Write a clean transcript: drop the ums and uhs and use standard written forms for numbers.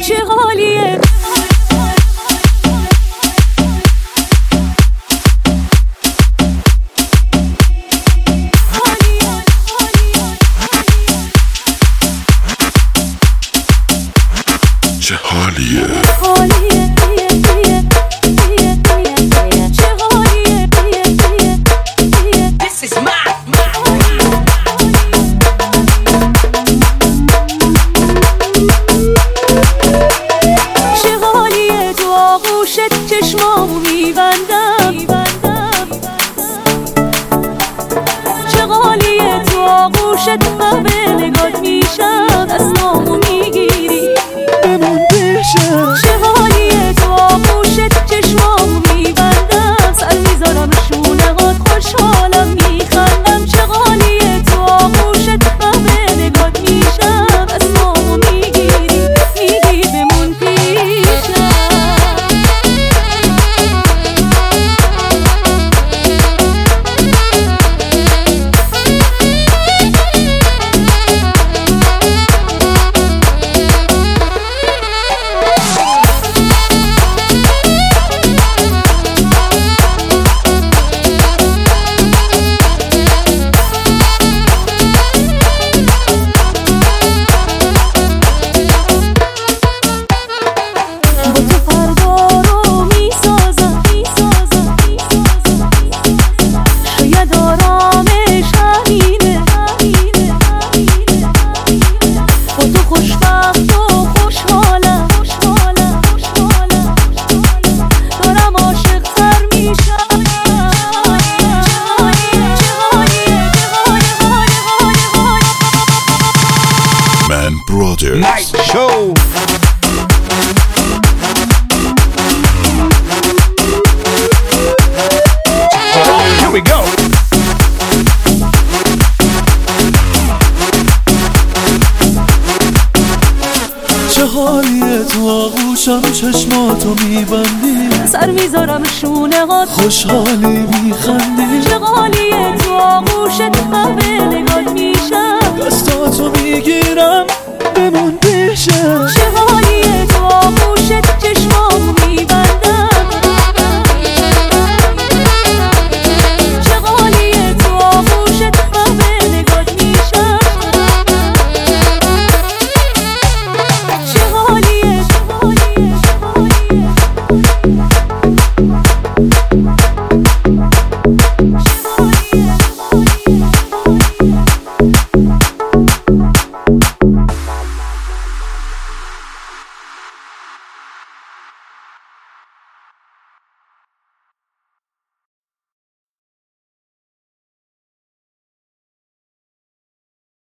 چه حالیه. چه حالیه. چشمامو میبندم چه غالیه تو آغوشت قهوه نگات میشم دستامو میگیری بمون پیشم. چه غالیه تو آغوشت چشمامو میبندم سر میذارم شونه هات خوشحالم میخندم. چه غالیه تو آغوشت قهوه نگات میشم دستامو میگیری بمون پیشم. Brothers Night Show. Here we go. چه حالیه تو آغوشم چشماتو میبندی سر میذارم شونه هات خوشحالی میخندی. چه غالیه تو آغوشت قهوه نگات میشم دستاتو میگیرم